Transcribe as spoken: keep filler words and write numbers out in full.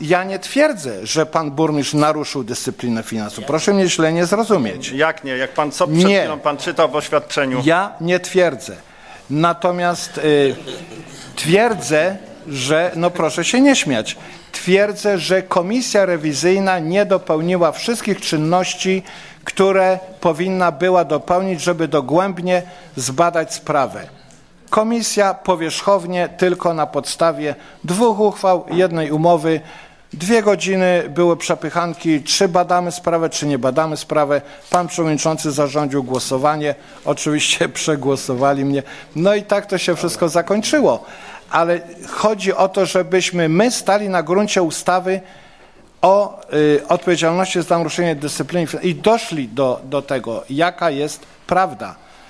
Ja nie twierdzę, że pan burmistrz naruszył dyscyplinę finansów. Proszę mnie źle nie zrozumieć. Jak nie? Jak pan co przed Nie. chwilą pan czytał w oświadczeniu? Ja nie twierdzę. Natomiast y, twierdzę, że, no proszę się nie śmiać, twierdzę, że komisja rewizyjna nie dopełniła wszystkich czynności, które powinna była dopełnić, żeby dogłębnie zbadać sprawę. Komisja powierzchownie tylko na podstawie dwóch uchwał, jednej umowy, dwie godziny były przepychanki, czy badamy sprawę, czy nie badamy sprawę. Pan przewodniczący zarządził głosowanie, oczywiście przegłosowali mnie, no i tak to się wszystko zakończyło. Ale chodzi o to, żebyśmy my stali na gruncie ustawy o y, odpowiedzialności za naruszenie dyscypliny i doszli do, do tego, jaka jest prawda.